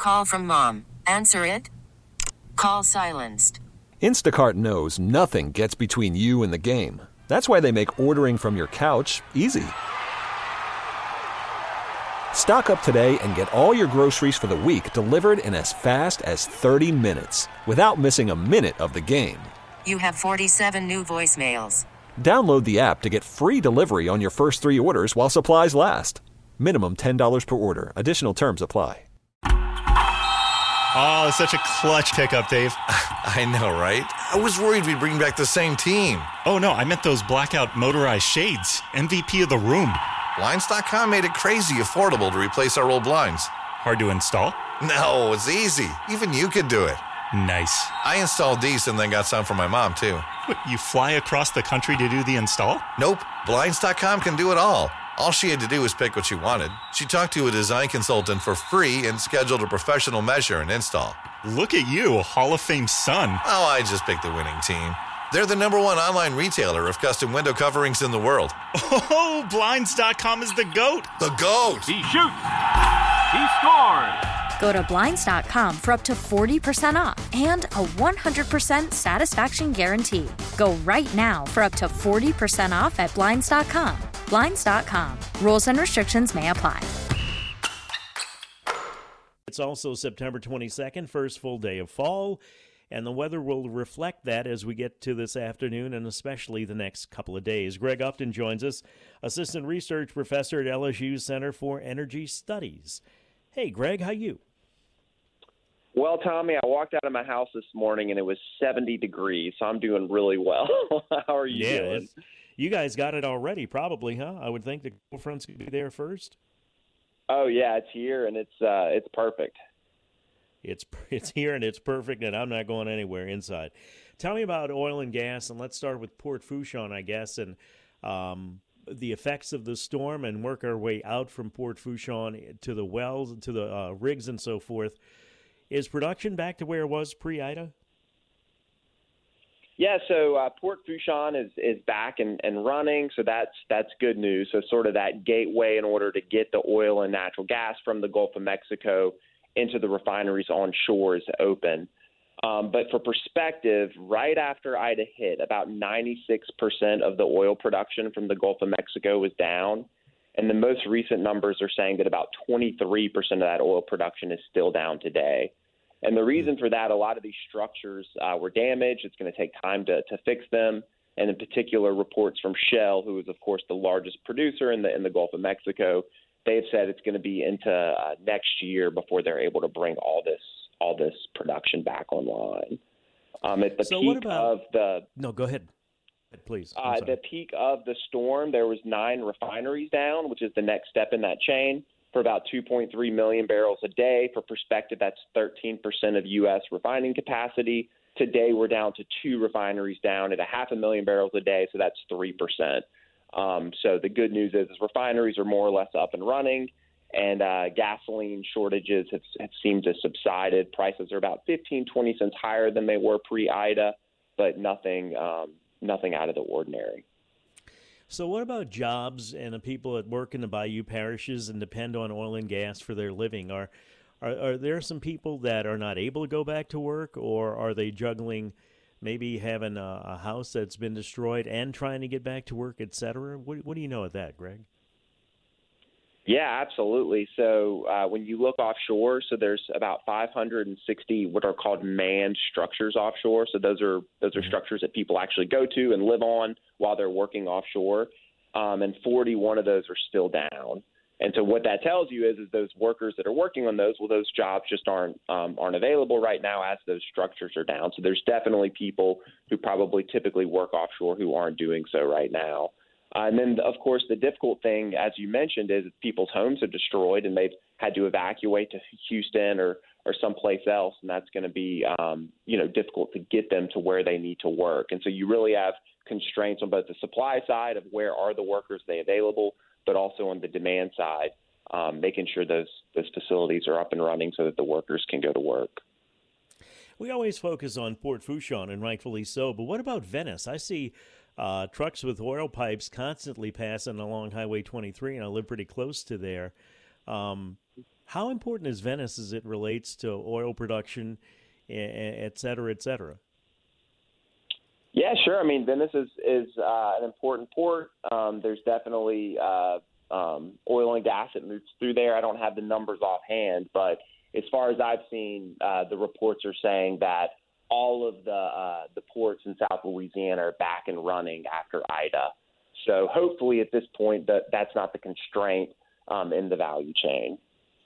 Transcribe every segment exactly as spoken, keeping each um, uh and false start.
Call from mom. Answer it. Call silenced. Instacart knows nothing gets between you and the game. That's why they make ordering from your couch easy. Stock up today and get all your groceries for the week delivered in as fast as thirty minutes without missing a minute of the game. You have forty-seven new voicemails. Download the app to get free delivery on your first three orders while supplies last. Minimum ten dollars per order. Additional terms apply. Oh, such a clutch pickup, Dave. I know, right? I was worried we'd bring back the same team. Oh, no, I meant those blackout motorized shades. M V P of the room. Blinds dot com made it crazy affordable to replace our old blinds. Hard to install? No, it's easy. Even you could do it. Nice. I installed these and then got some for my mom, too. What, you fly across the country to do the install? Nope. Blinds dot com can do it all. All she had to do was pick what she wanted. She talked to a design consultant for free and scheduled a professional measure and install. Look at you, Hall of Fame son. Oh, I just picked the winning team. They're the number one online retailer of custom window coverings in the world. Oh, Blinds dot com is the GOAT. The GOAT. He shoots. He scores. Go to Blinds dot com for up to forty percent off and a one hundred percent satisfaction guarantee. Go right now for up to forty percent off at Blinds dot com. Blinds dot com. Rules and restrictions may apply. It's also September twenty-second, first full day of fall, and the weather will reflect that as we get to this afternoon and especially the next couple of days. Greg Upton joins us, Assistant Research Professor at L S U's Center for Energy Studies. Hey, Greg, how you? Well, Tommy, I walked out of my house this morning and it was seventy degrees, so I'm doing really well. How are you yeah, doing? You guys got it already, probably, huh? I would think the cold front's going to be there first. Oh yeah, it's here and it's uh, it's perfect. It's it's here and it's perfect, and I'm not going anywhere inside. Tell me about oil and gas, and let's start with Port Fourchon, I guess, and um, the effects of the storm, and work our way out from Port Fourchon to the wells, to the uh, rigs, and so forth. Is production back to where it was pre-Ida? Yeah, so uh, Port Fourchon is, is back and, and running, so that's that's good news. So sort of that gateway in order to get the oil and natural gas from the Gulf of Mexico into the refineries on shore is open. Um, but for perspective, right after Ida hit, about ninety-six percent of the oil production from the Gulf of Mexico was down. And the most recent numbers are saying that about twenty-three percent of that oil production is still down today. And the reason for that, a lot of these structures uh, were damaged. It's going to take time to, to fix them. And in particular, reports from Shell, who is, of course, the largest producer in the in the Gulf of Mexico, they've said it's going to be into uh, next year before they're able to bring all this all this production back online. Um, at the so peak what about, of the no, go ahead, please. Uh, the peak of the storm, there was nine refineries down, which is the next step in that chain, for about two point three million barrels a day. For perspective, that's thirteen percent of U S refining capacity. Today, we're down to two refineries down at a half a million barrels a day, so that's three percent. Um, so the good news is, is refineries are more or less up and running, and uh, gasoline shortages have, have seemed to have subsided. Prices are about fifteen, twenty cents higher than they were pre-Ida, but nothing um, nothing out of the ordinary. So what about jobs and the people that work in the Bayou parishes and depend on oil and gas for their living? Are, are are there some people that are not able to go back to work, or are they juggling maybe having a, a house that's been destroyed and trying to get back to work, et cetera? What, what do you know of that, Greg? Yeah, absolutely. So uh, when you look offshore, so there's about five hundred sixty what are called manned structures offshore. So those are those are mm-hmm. structures that people actually go to and live on while they're working offshore. Um, and forty-one of those are still down. And so what that tells you is, is those workers that are working on those, well, those jobs just aren't um, aren't available right now as those structures are down. So there's definitely people who probably typically work offshore who aren't doing so right now. Uh, and then, of course, the difficult thing, as you mentioned, is people's homes are destroyed and they've had to evacuate to Houston or, or someplace else, and that's going to be, um, you know, difficult to get them to where they need to work. And so you really have constraints on both the supply side of where are the workers they available, but also on the demand side, um, making sure those those facilities are up and running so that the workers can go to work. We always focus on Port Fourchon, and rightfully so, but what about Venice? I see Uh, trucks with oil pipes constantly passing along Highway twenty-three, and I live pretty close to there. Um, How important is Venice as it relates to oil production, et cetera, et cetera? Yeah, sure. I mean, Venice is, is uh, an important port. Um, there's definitely uh, um, oil and gas that moves through there. I don't have the numbers offhand, but as far as I've seen, uh, the reports are saying that all of the uh, the ports in South Louisiana are back and running after Ida. So hopefully at this point that that's not the constraint um, in the value chain.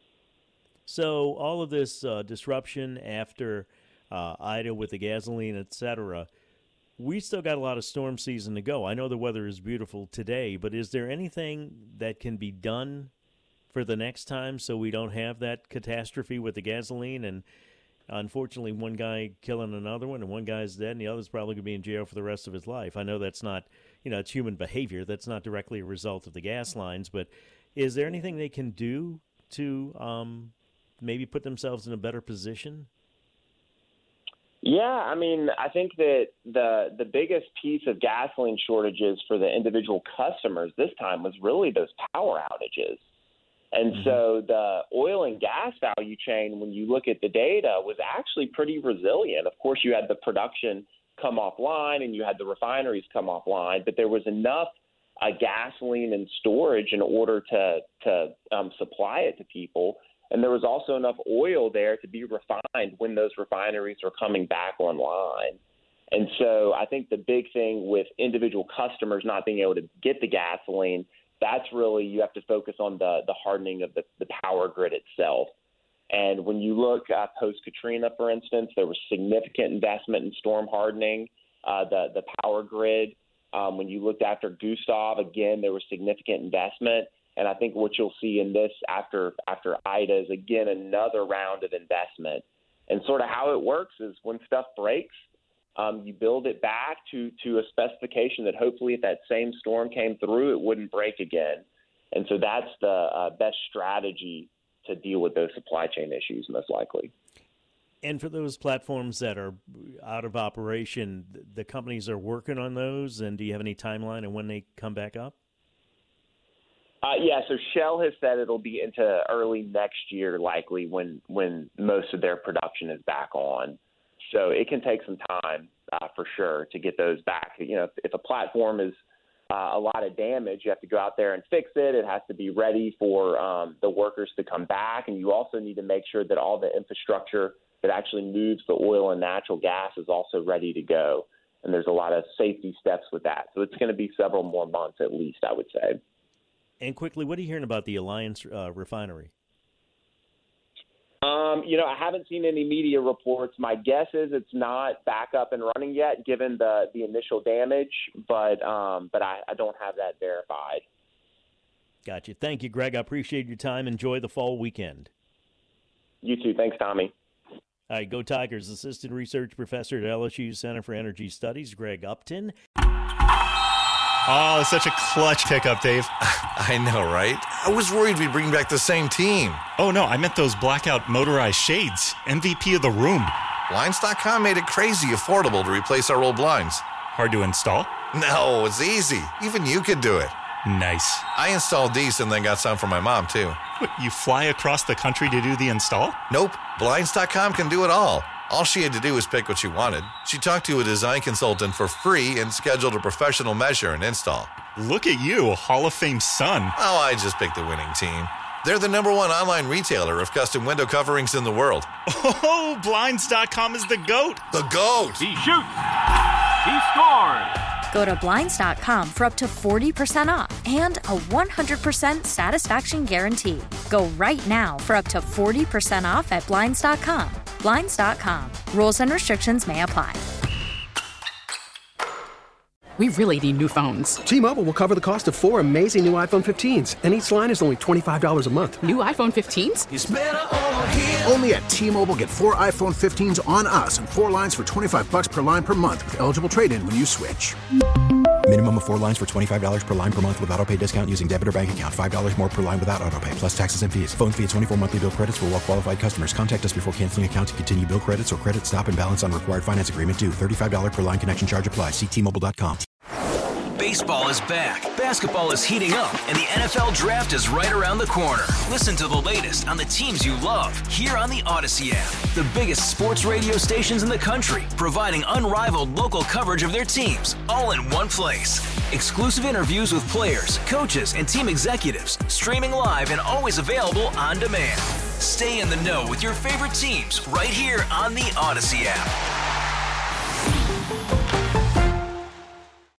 So all of this uh, disruption after uh, Ida with the gasoline, et cetera, we still got a lot of storm season to go. I know the weather is beautiful today, but is there anything that can be done for the next time so we don't have that catastrophe with the gasoline and unfortunately one guy killing another one and one guy's dead and the other's probably going to be in jail for the rest of his life? I know that's not, you know, it's human behavior. That's not directly a result of the gas lines, but is there anything they can do to um, maybe put themselves in a better position? Yeah, I mean, I think that the the biggest piece of gasoline shortages for the individual customers this time was really those power outages. And mm-hmm. so the oil and gas value chain, when you look at the data, was actually pretty resilient. Of course, you had the production come offline and you had the refineries come offline, but there was enough uh, gasoline in storage in order to, to um, supply it to people. And there was also enough oil there to be refined when those refineries were coming back online. And so I think the big thing with individual customers not being able to get the gasoline, that's really, you have to focus on the, the hardening of the, the power grid itself. And when you look at post-Katrina, for instance, there was significant investment in storm hardening, uh, the, the power grid. Um, when you looked after Gustav, again, there was significant investment. And I think what you'll see in this after after Ida is, again, another round of investment. And sort of how it works is when stuff breaks, um, you build it back to, to a specification that hopefully if that same storm came through, it wouldn't break again. And so that's the uh, best strategy to deal with those supply chain issues, most likely. And for those platforms that are out of operation, the companies are working on those. And do you have any timeline on when they come back up? Uh, yeah, so Shell has said it'll be into early next year, likely when when most of their production is back on. So it can take some time uh, for sure to get those back. You know, if, if a platform is uh, a lot of damage, you have to go out there and fix it. It has to be ready for um, the workers to come back, and you also need to make sure that all the infrastructure that actually moves the oil and natural gas is also ready to go. And there's a lot of safety steps with that. So it's going to be several more months at least, I would say. And quickly, what are you hearing about the Alliance uh, refinery? Um, you know, I haven't seen any media reports. My guess is it's not back up and running yet, given the, the initial damage, but um, but I, I don't have that verified. Gotcha. Thank you, Greg. I appreciate your time. Enjoy the fall weekend. You too. Thanks, Tommy. All right, go Tigers. Assistant Research Professor at L S U Center for Energy Studies, Greg Upton. Oh, such a clutch pickup, Dave. I know, right? I was worried we'd bring back the same team. Oh, no, I meant those blackout motorized shades. M V P of the room. Blinds dot com made it crazy affordable to replace our old blinds. Hard to install? No, it's easy. Even you could do it. Nice. I installed these and then got some for my mom, too. What, you fly across the country to do the install? Nope. Blinds dot com can do it all. All she had to do was pick what she wanted. She talked to a design consultant for free and scheduled a professional measure and install. Look at you, Hall of Fame son. Oh, I just picked the winning team. They're the number one online retailer of custom window coverings in the world. Oh, Blinds dot com is the GOAT. The GOAT! He shoots! He scores! Go to Blinds dot com for up to forty percent off and a one hundred percent satisfaction guarantee. Go right now for up to forty percent off at Blinds dot com. Blinds dot com. Rules and restrictions may apply. We really need new phones. T-Mobile will cover the cost of four amazing new iPhone fifteens, and each line is only twenty-five dollars a month. New iPhone fifteens? It's better over here. Only at T-Mobile, get four iPhone fifteens on us and four lines for twenty-five dollars per line per month with eligible trade-in when you switch. Minimum of four lines for twenty-five dollars per line per month with autopay discount using debit or bank account. five dollars more per line without autopay, plus taxes and fees. Phone fee at twenty-four monthly bill credits for well-qualified customers. Contact us before canceling account to continue bill credits or credit stop and balance on required finance agreement due. thirty-five dollars per line connection charge applies. See T Mobile dot com. Baseball is back, basketball is heating up, and the N F L Draft is right around the corner. Listen to the latest on the teams you love here on the Odyssey app. The biggest sports radio stations in the country, providing unrivaled local coverage of their teams, all in one place. Exclusive interviews with players, coaches, and team executives, streaming live and always available on demand. Stay in the know with your favorite teams right here on the Odyssey app.